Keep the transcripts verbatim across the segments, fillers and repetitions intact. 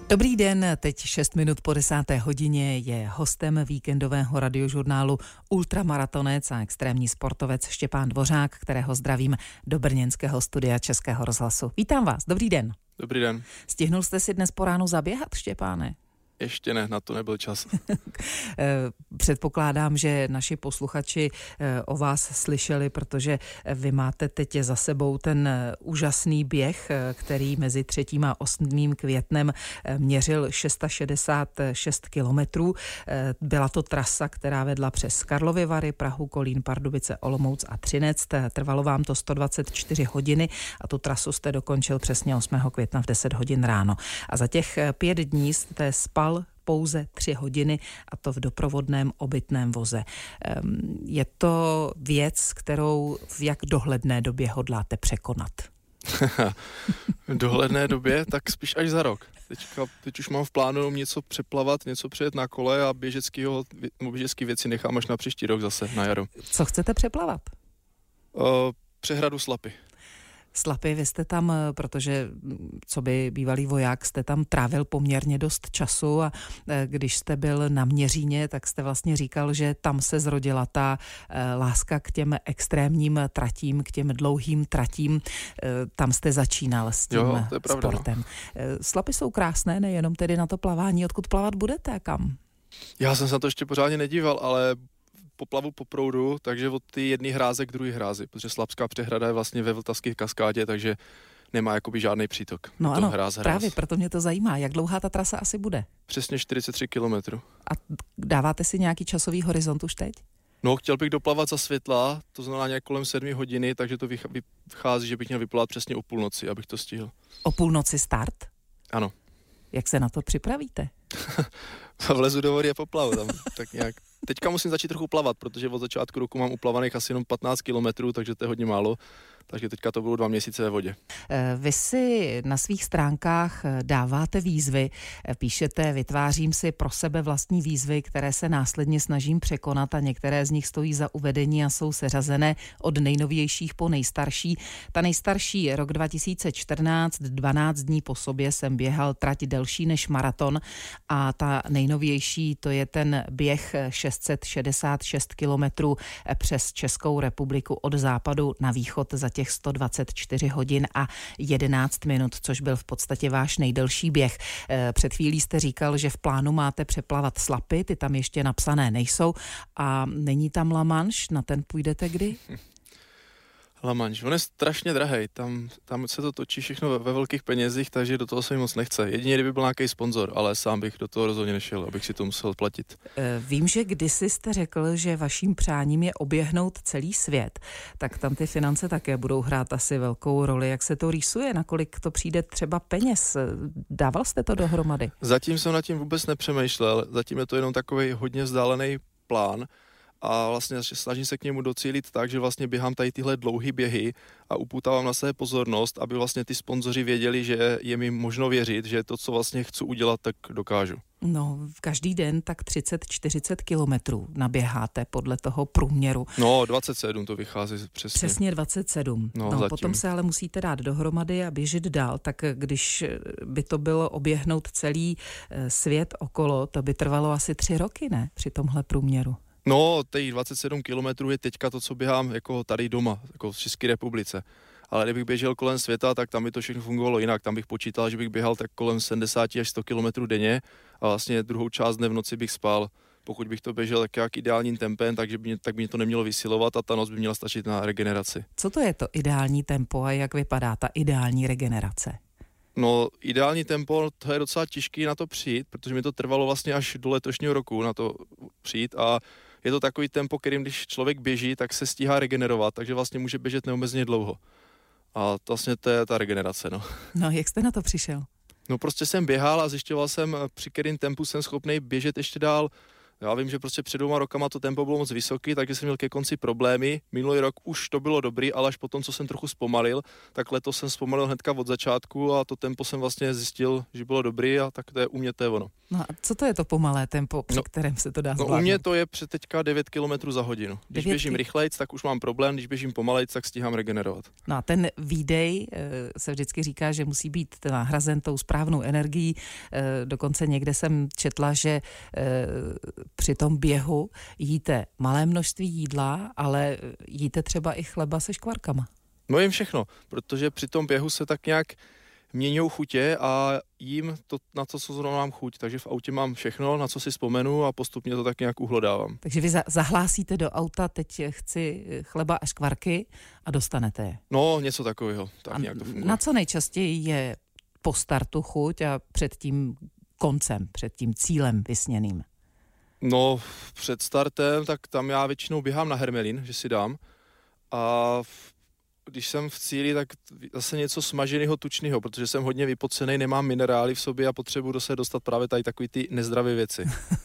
Dobrý den, teď šest minut po desáté hodině je hostem víkendového radiožurnálu ultramaratonec a extrémní sportovec Štěpán Dvořák, kterého zdravím do brněnského studia Českého rozhlasu. Vítám vás, dobrý den. Dobrý den. Stihnul jste si dnes po ránu zaběhat, Štěpáne? Ještě ne, na to nebyl čas. Předpokládám, že naši posluchači o vás slyšeli, protože vy máte teď za sebou ten úžasný běh, který mezi třetím a osmým květnem měřil šedesát šest kilometrů. Byla to trasa, která vedla přes Karlovy Vary, Prahu, Kolín, Pardubice, Olomouc a Třinec. Trvalo vám to sto dvacet čtyři hodiny a tu trasu jste dokončil přesně osmého května v deset hodin ráno. A za těch pět dní jste spal pouze tři hodiny a to v doprovodném obytném voze. Je to věc, kterou v jak dohledné době hodláte překonat? V dohledné době? Tak spíš až za rok. Teďka, teď už mám v plánu něco přeplavat, něco přijet na kole a běžeckýho, běžecký věci nechám až na příští rok zase, na jaro. Co chcete přeplavat? Uh, přehradu Slapy. Slapy, vy jste tam, protože co by bývalý voják, jste tam trávil poměrně dost času a když jste byl na Měříně, tak jste vlastně říkal, že tam se zrodila ta láska k těm extrémním tratím, k těm dlouhým tratím. Tam jste začínal s tím jo, to je pravda, sportem. No. Slapy jsou krásné, nejenom tedy na to plavání. Odkud plavat budete a kam? Já jsem se na to ještě pořádně nedíval, ale poplavu po proudu, takže od ty jedné hráze k druhé hrázi, protože Slapská přehrada je vlastně ve Vltavské kaskádě, takže nemá jakoby žádný přítok. No ano, hráz, hráz. Právě proto mě to zajímá. Jak dlouhá ta trasa asi bude? Přesně čtyřicet tři kilometrů. A dáváte si nějaký časový horizont už teď? No, chtěl bych doplavat za světla, to znamená nějak kolem sedmi hodiny, takže to vychází, že bych měl vyplavat přesně o půlnoci, abych to stihl. O půlnoci start? Ano. Jak se na to připravíte? Vlezu do vody a poplavu tam, tak nějak. Teďka musím začít trochu plavat, protože od začátku roku mám uplavaných asi jenom patnáct kilometrů, takže to je hodně málo. Takže teďka to budou dva měsíce ve vodě. Vy si na svých stránkách dáváte výzvy, píšete, vytvářím si pro sebe vlastní výzvy, které se následně snažím překonat a některé z nich stojí za uvedení a jsou seřazené od nejnovějších po nejstarší. Ta nejstarší je rok dva tisíce čtrnáct, dvanáct dní po sobě jsem běhal trať delší než maraton a ta nejnovější to je ten běh šest set šedesát šest kilometrů přes Českou republiku od západu na východ za těch sto dvacet čtyři hodin a jedenáct minut, což byl v podstatě váš nejdelší běh. Před chvílí jste říkal, že v plánu máte přeplavat Slapy, ty tam ještě napsané nejsou a není tam La Manche, na ten půjdete kdy? La Manche, on je strašně drahej, tam, tam se to točí všechno ve, ve velkých penězích, takže do toho se mi moc nechce. Jedině, kdyby byl nějaký sponzor, ale sám bych do toho rozhodně nešel, abych si to musel platit. Vím, že kdysi jste řekl, že vaším přáním je oběhnout celý svět, tak tam ty finance také budou hrát asi velkou roli. Jak se to rýsuje, nakolik to přijde třeba peněz? Dával jste to dohromady? Zatím jsem nad tím vůbec nepřemýšlel, zatím je to jenom takový hodně vzdálený plán, a vlastně snažím se k němu docílit tak, že vlastně běhám tady tyhle dlouhý běhy a uputávám na sebe pozornost, aby vlastně ty sponzoři věděli, že je mi možno věřit, že to, co vlastně chci udělat, tak dokážu. No, každý den tak třicet čtyřicet kilometrů naběháte podle toho průměru. No, dvacet sedm to vychází přesně. Přesně dvacet sedm. No, no potom se ale musíte dát dohromady a běžet dál, tak když by to bylo oběhnout celý svět okolo, to by trvalo asi tři roky, ne? Při tomhle průměru. No, těch dvacet sedm kilometrů je teďka to, co běhám jako tady doma, jako v České republice. Ale kdybych běžel kolem světa, tak tam by to všechno fungovalo jinak. Tam bych počítal, že bych běhal tak kolem sedmdesát až sto kilometrů denně a vlastně druhou část dne v noci bych spal. Pokud bych to běžel tak jak ideálním tempem, takže by mě, tak by mě to nemělo vysilovat a ta noc by měla stačit na regeneraci. Co to je to ideální tempo a jak vypadá ta ideální regenerace? No, ideální tempo, to je docela těžký na to přijít, protože mi to trvalo vlastně až do letošního roku na to přijít a je to takový tempo, kterým když člověk běží, tak se stíhá regenerovat, takže vlastně může běžet neomezeně dlouho. A to vlastně to je ta regenerace, no. No, jak jste na to přišel? No prostě jsem běhal a zjišťoval jsem, při kterým tempu jsem schopný běžet ještě dál Já vím, že prostě před dvěma rokama to tempo bylo moc vysoký, takže jsem měl ke konci problémy. Minulý rok už to bylo dobrý, ale až potom, co jsem trochu zpomalil, tak letos jsem zpomalil hnedka od začátku a to tempo jsem vlastně zjistil, že bylo dobrý a tak to je u mě to je ono. No a co to je to pomalé tempo, při no, kterém se to dá zvládnout? No u mě to je před teďka devět kilometrů za hodinu. Když devět běžím rychlejc, tak už mám problém, když běžím pomalejc, tak stíhám regenerovat. No a ten výdej se vždycky říká, že musí být nahrazen tou správnou energií. Dokonce někde jsem četla, že při tom běhu jíte malé množství jídla, ale jíte třeba i chleba se škvarkama. No jim všechno, protože při tom běhu se tak nějak měňou chutě a jím to, na to, co zrovna mám chuť. Takže v autě mám všechno, na co si vzpomenu a postupně to tak nějak uhlodávám. Takže vy za- zahlásíte do auta, teď chci chleba a škvarky a dostanete je. No, něco takového. Tak a nějak to funguje. Na co nejčastěji je po startu chuť a před tím koncem, před tím cílem vysněným? No, před startem, tak tam já většinou běhám na Hermelín, že si dám. A v, když jsem v cíli, tak zase něco smaženého, tučného, protože jsem hodně vypocený, nemám minerály v sobě a potřebuji se dostat právě tady takový ty nezdravé věci.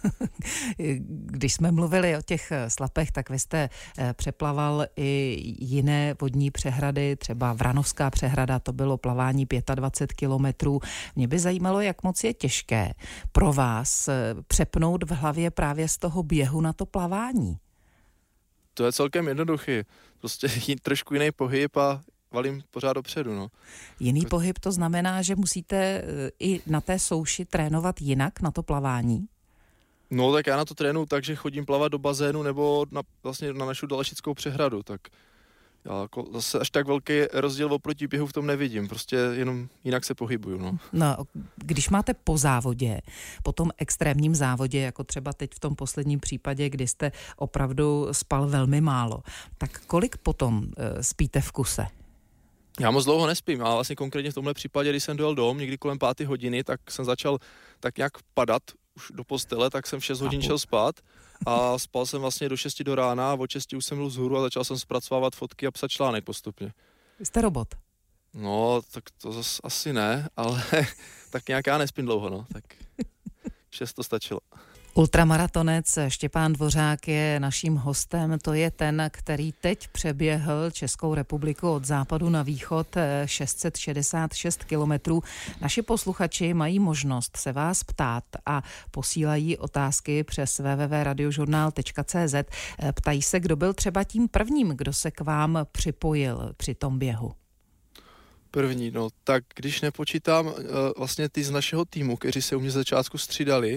Když jsme mluvili o těch slapech, tak vy jste přeplaval i jiné vodní přehrady, třeba Vranovská přehrada, to bylo plavání dvacet pět kilometrů. Mě by zajímalo, jak moc je těžké pro vás přepnout v hlavě právě z toho běhu na to plavání. To je celkem jednoduchý. Prostě trošku jiný pohyb a valím pořád dopředu. No. Jiný to... pohyb to znamená, že musíte i na té souši trénovat jinak na to plavání? No tak já na to trénuju tak, že chodím plavat do bazénu nebo na, vlastně na našu Dalešickou přehradu, tak já jako zase až tak velký rozdíl oproti běhu v tom nevidím, prostě jenom jinak se pohybuju. No. No, když máte po závodě, po tom extrémním závodě, jako třeba teď v tom posledním případě, kdy jste opravdu spal velmi málo, tak kolik potom uh, spíte v kuse? Já moc dlouho nespím, ale vlastně konkrétně v tomhle případě, když jsem dojel dom, někdy kolem páté hodiny, tak jsem začal tak nějak padat už do postele, tak jsem v šest hodin šel spát a spal jsem vlastně do šesti do rána a od šesti už jsem byl vzhůru a začal jsem zpracovávat fotky a psat článek postupně. Jste robot? No, tak to zase asi ne, ale tak nějak já nespím dlouho, no, tak šest to stačilo. Ultramaratonec Štěpán Dvořák je naším hostem, to je ten, který teď přeběhl Českou republiku od západu na východ šest set šedesát šest kilometrů. Naši posluchači mají možnost se vás ptát a posílají otázky přes w w w tečka radiožurnál tečka c z. Ptají se, kdo byl třeba tím prvním, kdo se k vám připojil při tom běhu. První, no tak když nepočítám uh, vlastně ty z našeho týmu, kteří se u mě z začátku střídali,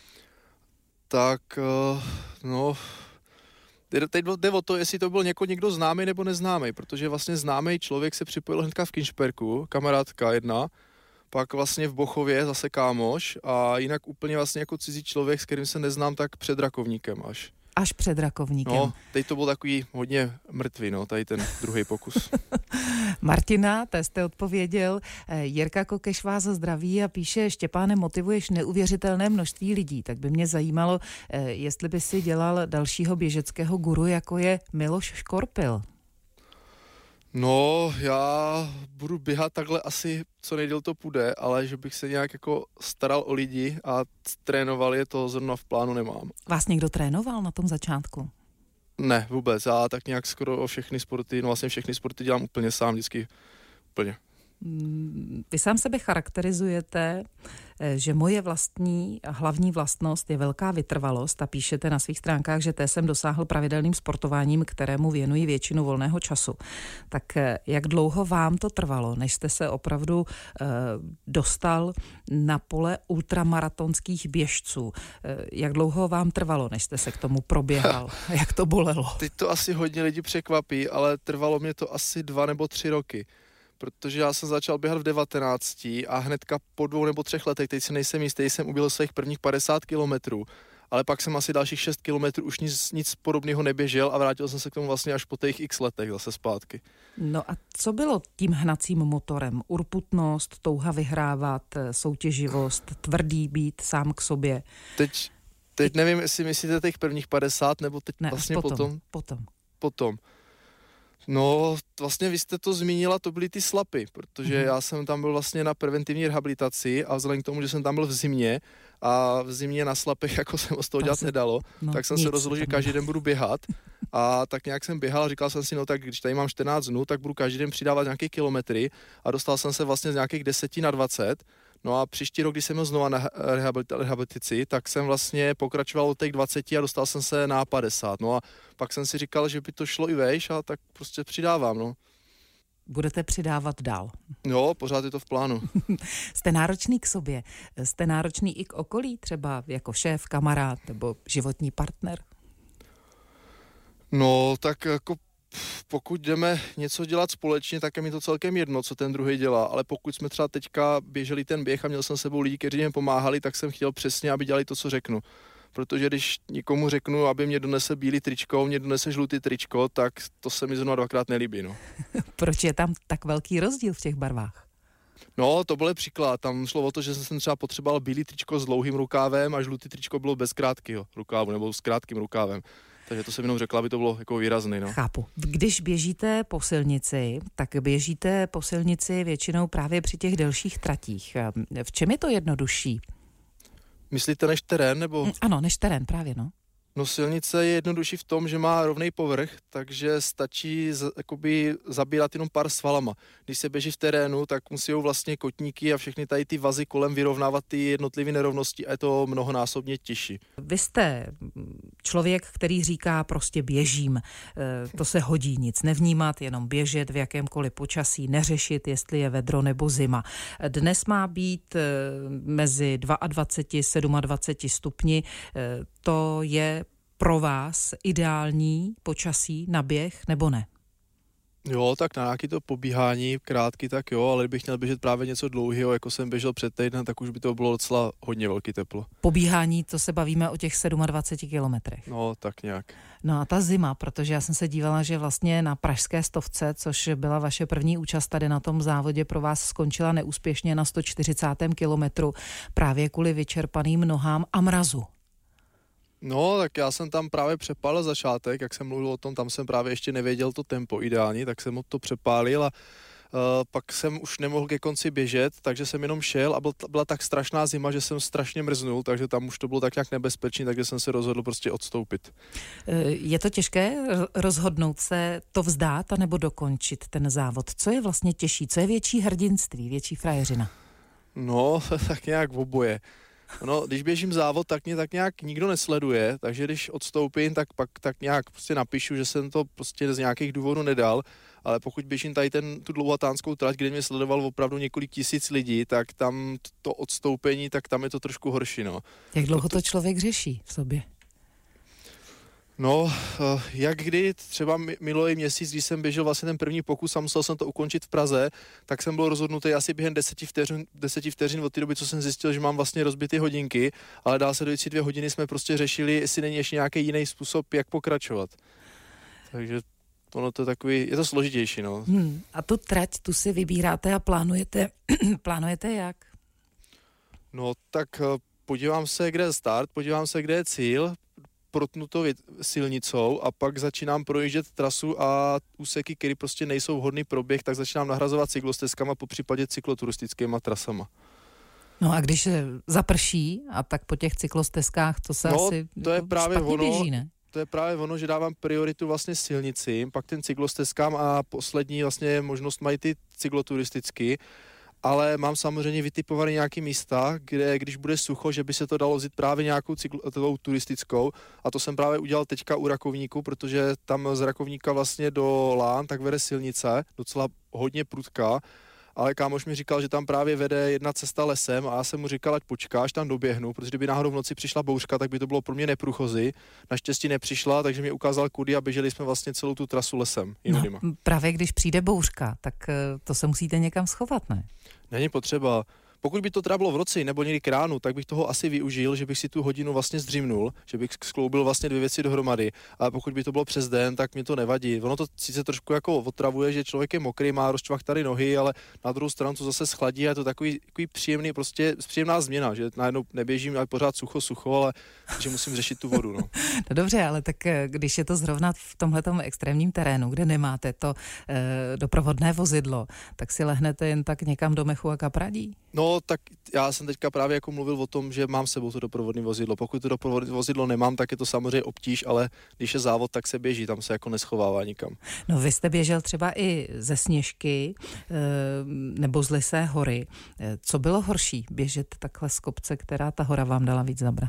tak uh, no, teď jde o to, jestli to byl něko, někdo známý nebo neznámý, protože vlastně známý člověk se připojil hnedka v Kinšperku, kamarádka jedna, pak vlastně v Bochově zase kámoš a jinak úplně vlastně jako cizí člověk, s kterým se neznám, tak před Rakovníkem až. Až před Rakovníkem. No, teď to byl takový hodně mrtvý, no, tady ten druhý pokus. Martina, té jste odpověděl. Jirka Kokeš vás zdraví a píše, Štěpáne, motivuješ neuvěřitelné množství lidí. Tak by mě zajímalo, jestli by si dělal dalšího běžeckého guru, jako je Miloš Škorpil. No, já budu běhat takhle asi, co nejdéle to půjde, ale že bych se nějak jako staral o lidi a trénoval je, to zrovna v plánu nemám. Vás někdo trénoval na tom začátku? Ne, vůbec. Já tak nějak skoro o všechny sporty, no vlastně všechny sporty dělám úplně sám, vždycky úplně. Vy sám sebe charakterizujete, že moje vlastní hlavní vlastnost je velká vytrvalost a píšete na svých stránkách, že té jsem dosáhl pravidelným sportováním, kterému věnuji většinu volného času. Tak jak dlouho vám to trvalo, než jste se opravdu eh, dostal na pole ultramaratonských běžců? Eh, jak dlouho vám trvalo, než jste se k tomu proběhal? Jak to bolelo? Teď to asi hodně lidí překvapí, ale trvalo mě to asi dva nebo tři roky. Protože já jsem začal běhat v devatenácti a hnedka po dvou nebo třech letech, teď si nejsem jistý, jsem uběhl svých prvních padesát kilometrů, ale pak jsem asi dalších šest kilometrů už nic, nic podobného neběžel a vrátil jsem se k tomu vlastně až po těch x letech zase zpátky. No a co bylo tím hnacím motorem? Urputnost, touha vyhrávat, soutěživost, tvrdý být sám k sobě? Teď, teď nevím, jestli myslíte těch prvních padesát nebo teď ne, vlastně potom, potom. Potom. Potom. No, vlastně vy jste to zmínila, to byly ty slapy, protože Mhm. já jsem tam byl vlastně na preventivní rehabilitaci a vzhledem k tomu, že jsem tam byl v zimě a v zimě na slapech jako se moc toho Tam dělat se- nedalo, no, tak jsem nic se se rozhodl, že tam každý nedá. den budu běhat a tak nějak jsem běhal a říkal jsem si, no tak když tady mám čtrnáct dnů, tak budu každý den přidávat nějaké kilometry a dostal jsem se vlastně z nějakých deseti na dvacet. No a příští rok, když jsem byl znova na rehabilit- rehabilitaci, tak jsem vlastně pokračoval od těch dvaceti a dostal jsem se na padesát. No a pak jsem si říkal, že by to šlo i vejš a tak prostě přidávám, no. Budete přidávat dál. Jo, pořád je to v plánu. Jste náročný k sobě, jste náročný i k okolí, třeba jako šéf, kamarád nebo životní partner? No, tak jako pff, pokud jdeme něco dělat společně, tak je mi to celkem jedno, co ten druhý dělá, ale pokud jsme třeba teďka běželi ten běh a měl jsem s sebou lidi, kteří mi pomáhali, tak jsem chtěl přesně, aby dělali to, co řeknu. Protože když nikomu řeknu, aby mě donese bílý tričko, mě donese žlutý tričko, tak to se mi zrovna dvakrát nelíbí, no. Proč je tam tak velký rozdíl v těch barvách? No, to byl příklad. Tam šlo o to, že jsem třeba potřeboval bílý tričko s dlouhým rukávem a žlutý tričko bylo bez krátkého rukávu nebo s krátkým rukávem. Takže to jsem jenom řekla, aby to bylo jako výrazný, no. Chápu. Když běžíte po silnici, tak běžíte po silnici většinou právě při těch delších tratích. V čem je to jednodušší? Myslíte než terén, nebo? Ano, než terén, právě, no. No, silnice je jednodušší v tom, že má rovný povrch, takže stačí z, jakoby zabírat jenom pár svalama. Když se běží v terénu, tak musí vlastně kotníky a všechny tady ty vazy kolem vyrovnávat ty jednotlivé nerovnosti a je to mnohonásobně těžší. Vy jste člověk, který říká prostě běžím. To se hodí, nic nevnímat, jenom běžet v jakémkoliv počasí, neřešit, jestli je vedro nebo zima. Dnes má být mezi dvacet dva, dvacet sedm stupni. To je pro vás ideální počasí na běh nebo ne? Jo, tak na nějaké to pobíhání krátký, tak jo, ale kdybych měl běžet právě něco dlouhého, jako jsem běžel před týdnem, tak už by to bylo docela hodně velký teplo. Pobíhání, to se bavíme o těch dvacet sedm kilometrech. No, tak nějak. No a ta zima, protože já jsem se dívala, že vlastně na pražské stovce, což byla vaše první účast tady na tom závodě, pro vás skončila neúspěšně na sto čtyřicátém kilometru právě kvůli vyčerpaným nohám a mrazu. No, tak já jsem tam právě přepálil začátek, jak jsem mluvil o tom, tam jsem právě ještě nevěděl to tempo ideální, tak jsem to přepálil a uh, pak jsem už nemohl ke konci běžet, takže jsem jenom šel a byl, byla tak strašná zima, že jsem strašně mrznul, takže tam už to bylo tak nějak nebezpečné, takže jsem se rozhodl prostě odstoupit. Je to těžké rozhodnout se to vzdát anebo dokončit ten závod? Co je vlastně těžší? Co je větší hrdinství, větší frajeřina? No, tak nějak v oboje. No, když běžím závod, tak mě tak nějak nikdo nesleduje, takže když odstoupím, tak pak tak nějak prostě napíšu, že jsem to prostě z nějakých důvodů nedal, ale pokud běžím tady ten, tu dlouhatánskou trať, kde mě sledoval opravdu několik tisíc lidí, tak tam to odstoupení, tak tam je to trošku horší, no. Jak dlouho to člověk řeší v sobě? No, jak kdy, třeba minulý měsíc, když jsem běžel vlastně ten první pokus a musel jsem to ukončit v Praze, tak jsem byl rozhodnutý asi během deseti vteřin, deseti vteřin od té doby, co jsem zjistil, že mám vlastně rozbité hodinky, ale dál se dojící dvě hodiny jsme prostě řešili, jestli není ještě nějaký jiný způsob, jak pokračovat. Takže ono to je takový, je to složitější, no. Hmm, a tu trať, tu si vybíráte a plánujete, plánujete jak? No, tak podívám se, kde je start, podívám se, kde je cíl, protnu to silnicou a pak začínám projíždět trasu a úseky, které prostě nejsou vhodný pro běh, tak začínám nahrazovat cyklostezkama, popřípadě cykloturistickýma trasama. No a když zaprší a tak po těch cyklostezkách to se no, asi to je právě ono, běží, ne? To je právě ono, že dávám prioritu vlastně silnici, pak ten cyklostezkám a poslední vlastně možnost mají ty cykloturistický. Ale mám samozřejmě vytipované nějaké místa, kde když bude sucho, že by se to dalo vzít právě nějakou cyklovou turistickou a to jsem právě udělal teďka u Rakovníku, protože tam z Rakovníka vlastně do Lán tak vede silnice, docela hodně prudká, ale kámoš mi říkal, že tam právě vede jedna cesta lesem a já jsem mu říkal, ať počká, až tam doběhnu, protože kdyby náhodou v noci přišla bouřka, tak by to bylo pro mě neprůchozí. Naštěstí nepřišla, takže mě ukázal kudy a běželi jsme vlastně celou tu trasu lesem. No, právě když přijde bouřka, tak to se musíte někam schovat, ne? Není potřeba. Pokud by to teda bylo v roce nebo někdy k ránu, tak bych toho asi využil, že bych si tu hodinu vlastně zdřímnul, že bych skloubil vlastně dvě věci dohromady. Ale pokud by to bylo přes den, tak mi to nevadí. Ono to sice trošku jako otravuje, že člověk je mokrý, má rozčvach tady nohy, ale na druhou stranu to zase schladí a je to takový, takový příjemný, prostě příjemná změna, že najednou neběžím ale pořád sucho, sucho, ale že musím řešit tu vodu. No. No dobře, ale tak když je to zrovna v tomhletom extrémním terénu, kde nemáte to e, doprovodné vozidlo, tak si lehnete jen tak někam do mechu a kapradí? No, tak já jsem teďka právě jako mluvil o tom, že mám s sebou to doprovodné vozidlo. Pokud to doprovodné vozidlo nemám, tak je to samozřejmě obtíž, ale když je závod, tak se běží, tam se jako neschovává nikam. No vy jste běžel třeba i ze Sněžky e, nebo z Lysé hory. E, co bylo horší, běžet takhle z kopce, která ta hora vám dala víc zabrat?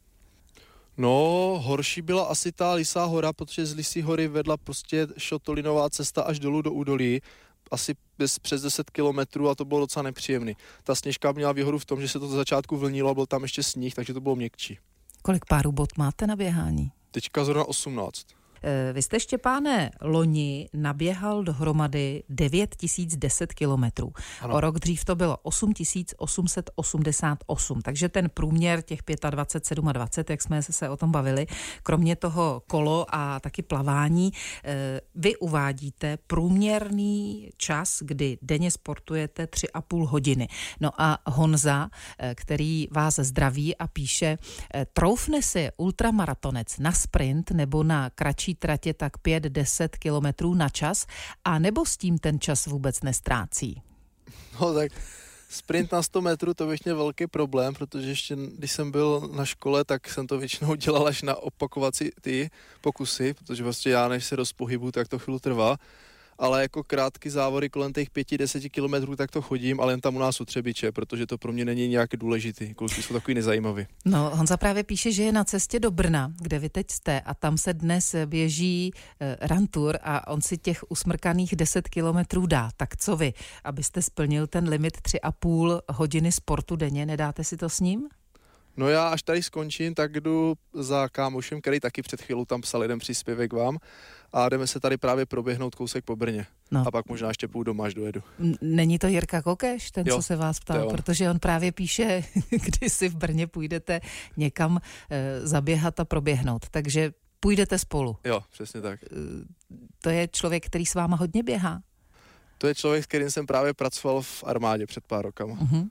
No, horší byla asi ta Lysá hora, protože z Lysí hory vedla prostě šotolinová cesta až dolů do údolí, asi bez, přes deset kilometrů a to bylo docela nepříjemný. Ta Sněžka měla výhodu v tom, že se to za začátku vlnilo a byl tam ještě sníh, takže to bylo měkčí. Kolik párů bot máte na běhání? Teďka zrovna osmnáct. Vy jste, Štěpáne, loni naběhal dohromady devět tisíc deset kilometrů. O rok dřív to bylo osm tisíc osm set osmdesát osm, takže ten průměr těch dvacet pět, dvacet sedm, jak jsme se o tom bavili, kromě toho kolo a taky plavání, vy uvádíte průměrný čas, kdy denně sportujete tři a půl hodiny. No a Honza, který vás zdraví a píše, troufne si ultramaratonec na sprint nebo na kratší tratě tak pět deset kilometrů na čas, a nebo s tím ten čas vůbec nestrácí? No tak sprint na sto metrů to bych měl velký problém, protože ještě když jsem byl na škole, tak jsem to většinou dělal až na opakovací ty pokusy, protože vlastně já než se rozpohybu, tak to chvíli trvá. Ale jako krátký závody kolem těch pěti deseti kilometrů, tak to chodím, ale jen tam u nás u Třebiče, protože to pro mě není nějak důležitý. Kluci jsou takový nezajímavý. No, Honza právě píše, že je na cestě do Brna, kde vy teď jste, a tam se dnes běží eh, run tour a on si těch usmrkaných deset kilometrů dá. Tak co vy, abyste splnil ten limit tři a půl hodiny sportu denně, nedáte si to s ním? No já až tady skončím, tak jdu za kámošem, který taky před chvílou tam psal jeden příspěvek vám, a jdeme se tady právě proběhnout kousek po Brně. No. A pak možná ještě půjdu doma, až dojedu. Není to Jirka Kokeš, ten, jo, co se vás ptal? Protože on právě píše, kdy si v Brně půjdete někam e, zaběhat a proběhnout. Takže půjdete spolu. Jo, přesně tak. E, to je člověk, který s váma hodně běhá? To je člověk, s kterým jsem právě pracoval v armádě před pár rokama. Uh-huh.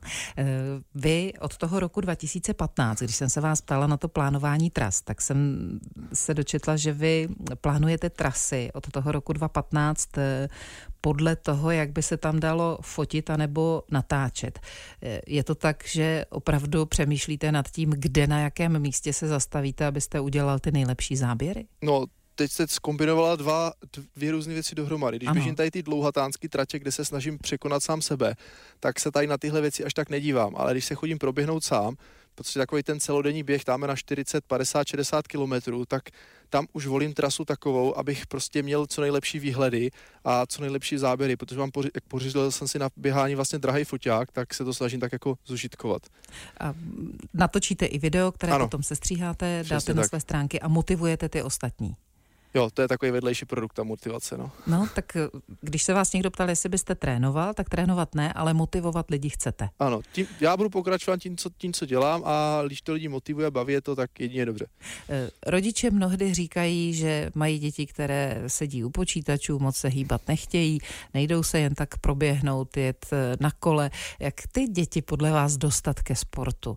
Vy od toho roku dva tisíce patnáct, když jsem se vás ptala na to plánování tras, tak jsem se dočetla, že vy plánujete trasy od toho roku dva tisíce patnáct podle toho, jak by se tam dalo fotit anebo natáčet. Je to tak, že opravdu přemýšlíte nad tím, kde na jakém místě se zastavíte, abyste udělal ty nejlepší záběry? No, teď se zkombinovala dva, dvě různé věci dohromady. Když ano. běžím tady ty dlouhatánský tratě, kde se snažím překonat sám sebe, tak se tady na tyhle věci až tak nedívám. Ale když se chodím proběhnout sám, protože takový ten celodenní běh dáme na čtyřicet, padesát, šedesát kilometrů, tak tam už volím trasu takovou, abych prostě měl co nejlepší výhledy a co nejlepší záběry, protože mám poři, jak pořídil jsem si na běhání vlastně drahý foťák, tak se to snažím tak jako zužitkovat. A natočíte i video, které ano. potom sestříháte, dáte Přesně na tak. své stránky a motivujete ty ostatní. Jo, to je takový vedlejší produkt, ta motivace, no. No, tak když se vás někdo ptal, jestli byste trénoval, tak trénovat ne, ale motivovat lidi chcete. Ano, tím, já budu pokračovat tím co, tím, co dělám, a když to lidi motivuje a baví je to, tak jedině dobře. Rodiče mnohdy říkají, že mají děti, které sedí u počítačů, moc se hýbat nechtějí, nejdou se jen tak proběhnout, jet na kole. Jak ty děti podle vás dostat ke sportu?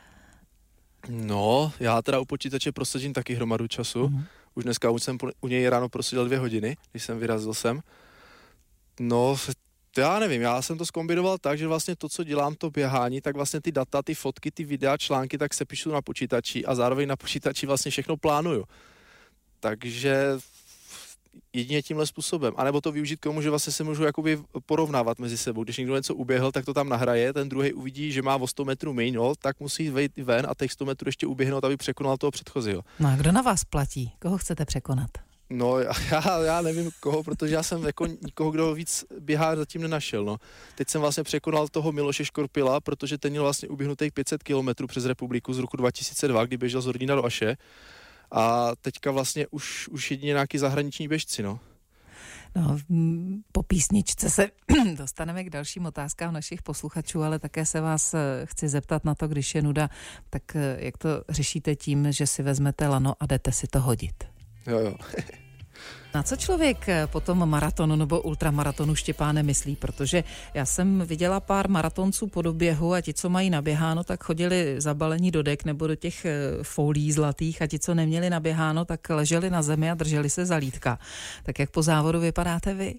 No, já teda u počítače prosadím taky hromadu času. Mm-hmm. Už dneska už jsem u něj ráno proseděl dvě hodiny, když jsem vyrazil sem. No, já nevím, já jsem to zkombinoval tak, že vlastně to, co dělám, to běhání, tak vlastně ty data, ty fotky, ty videa, články, tak se píšu na počítači a zároveň na počítači vlastně všechno plánuju. Takže jedině tímhle způsobem. A nebo to využít k tomu, že vlastně se můžu jakoby porovnávat mezi sebou. Když někdo něco uběhl, tak to tam nahraje, ten druhý uvidí, že má o sto metrů méně, no, tak musí vejít ven a těch sto metrů ještě uběhnout, aby překonal toho předchozího. No a kdo na vás platí? Koho chcete překonat? No já, já nevím koho, protože já jsem jako nikoho, kdo víc běhá, zatím nenašel. No. Teď jsem vlastně překonal toho Miloše Škorpila, protože ten měl vlastně uběhnutých pět set kilometrů přes republiku z roku dva tisíce dva, kdy běžel z Hordína do Aše. A teďka vlastně už, už jedině nějaký zahraniční běžci, no. No, po písničce se dostaneme k dalším otázkám našich posluchačů, ale také se vás chci zeptat na to, když je nuda, tak jak to řešíte tím, že si vezmete lano a jdete si to hodit? Jo, jo. Na co člověk po tom maratonu nebo ultramaratonu, Štěpáne, myslí? Protože já jsem viděla pár maratonců po doběhu a ti, co mají naběháno, tak chodili zabalení do dek nebo do těch folií zlatých a ti, co neměli naběháno, tak leželi na zemi a drželi se za lítka. Tak jak po závodu vypadáte vy?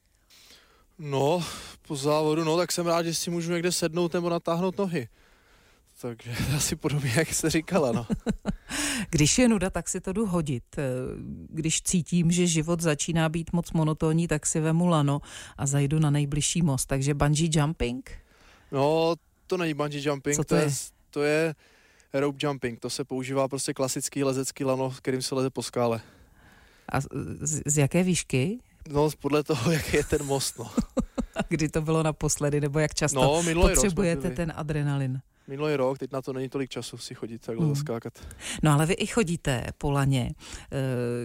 No, po závodu, no, tak jsem rád, že si můžu někde sednout nebo natáhnout nohy. Takže asi podobně, jak jste říkala, no. Když je nuda, tak si to jdu hodit. Když cítím, že život začíná být moc monotónní, tak si vemu lano a zajdu na nejbližší most. Takže bungee jumping? No, to není bungee jumping, Co to, to, je? je, to je rope jumping. To se používá prostě klasický lezecký lano, kterým se leze po skále. A z, z jaké výšky? No, podle toho, jaký je ten most, no. A kdy to bylo naposledy, nebo jak často no, potřebujete ten adrenalin? Minulý rok, teď na to není tolik času si chodit takhle mm. zaskákat. No ale vy i chodíte po laně, e,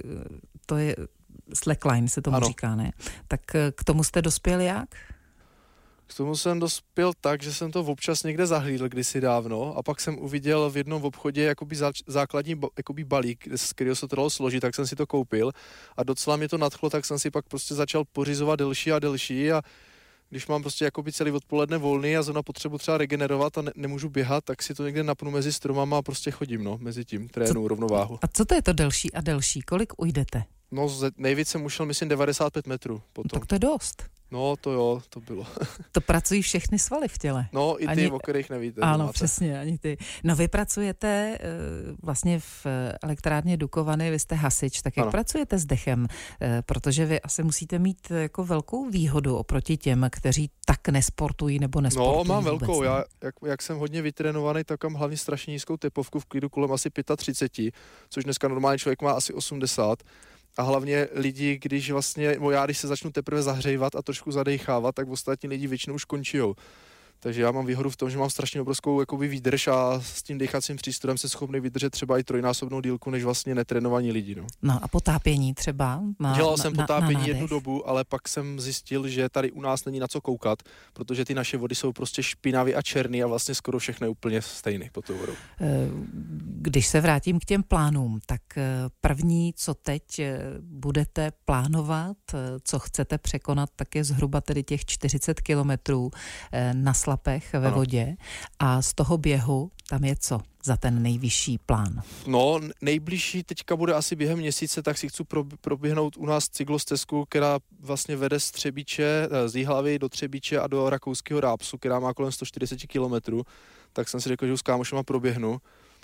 to je slackline, se tomu ano. říká, ne? Tak k tomu jste dospěl jak? K tomu jsem dospěl tak, že jsem to občas někde zahlídl kdysi dávno a pak jsem uviděl v jednom obchodě jakoby zač- základní jakoby balík, z kterého se to dalo složit, tak jsem si to koupil a docela mě to nadchlo, tak jsem si pak prostě začal pořizovat delší a delší a když mám prostě jakoby celý odpoledne volný a zrovna potřebu třeba regenerovat a ne- nemůžu běhat, tak si to někde napnu mezi stromama a prostě chodím, no, mezi tím, trénu, rovnováhu. A co to je to delší a delší? Kolik ujdete? No, z- nejvíc jsem ušel, myslím, devadesát pět metrů potom. No, tak to je dost. No, to jo, to bylo. To pracují všechny svaly v těle. No, i ty, ani, o kterých nevíte. Ano, máte. Přesně, ani ty. No, vy pracujete vlastně v elektrárně Dukovany, vy jste hasič, tak jak ano. pracujete s dechem? Protože vy asi musíte mít jako velkou výhodu oproti těm, kteří tak nesportují nebo nesportují. No, mám vůbec, velkou. Ne? Já, jak, jak jsem hodně vytrénovaný, tak mám hlavně strašně nízkou tepovku v klidu kolem asi třicet pět, což dneska normální člověk má asi osmdesát. A hlavně lidi, když vlastně, no já když se začnu teprve zahřejvat a trošku zadechávat, tak ostatní lidi většinou už končijou. Takže já mám výhodu v tom, že mám strašně obrovskou jakoby výdrž a s tím dechacím přístrojem se schopný vydržet třeba i trojnásobnou dílku než vlastně netrénovaní lidi. No, no a potápění třeba? Na, Dělal jsem na, potápění na jednu dobu, ale pak jsem zjistil, že tady u nás není na co koukat, protože ty naše vody jsou prostě špinavý a černý a vlastně skoro všechno je úplně stejný pod tou vodou. Když se vrátím k těm plánům, tak první, co teď budete plánovat, co chcete překonat, tak je zhruba tedy těch čtyřicet kilometrů na Slapech ve ano. vodě a z toho běhu tam je co za ten nejvyšší plán? No, nejbližší teďka bude asi během měsíce, tak si chci proběhnout u nás cyklostezku, která vlastně vede z Třebíče, z Jihlavy do Třebíče a do Rakouského Rápsu, která má kolem sto čtyřicet kilometrů, tak jsem si řekl, že už s kámošema proběhnu.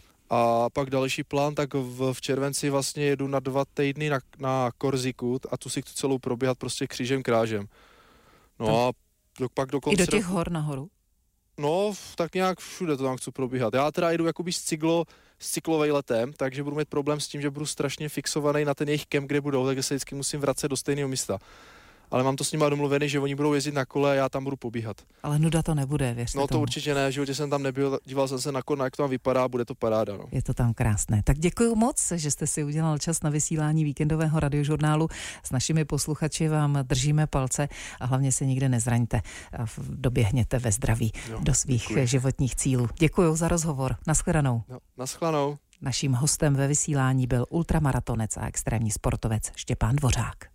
A pak další plán, tak v, v červenci vlastně jedu na dva týdny na, na Korziku a tu si chci celou proběhat prostě křížem krážem. No tak. A do, pak do konce... I do těch hor nahoru? No, tak nějak všude to tam chci probíhat. Já teda jdu jakoby s cyklo, s cyklovejletem, takže budu mít problém s tím, že budu strašně fixovaný na ten jejich kemp, kde budou, takže se vždycky musím vracet do stejného místa. Ale mám to s nimi domluvený, že oni budou jezdit na kole a já tam budu pobíhat. Ale nuda to nebude, věřte No to tomu. určitě ne, v životě jsem tam nebyl, díval jsem se na kona, jak to tam vypadá, bude to paráda. No. Je to tam krásné. Tak děkuji moc, že jste si udělal čas na vysílání víkendového radiožurnálu. S našimi posluchači vám držíme palce a hlavně se nikde nezraňte a doběhněte ve zdraví jo, do svých děkuji. životních cílů. Děkuji za rozhovor. Naschledanou. No, naschledanou. Naším hostem ve vysílání byl ultramaratonec a extrémní sportovec Štěpán Dvořák.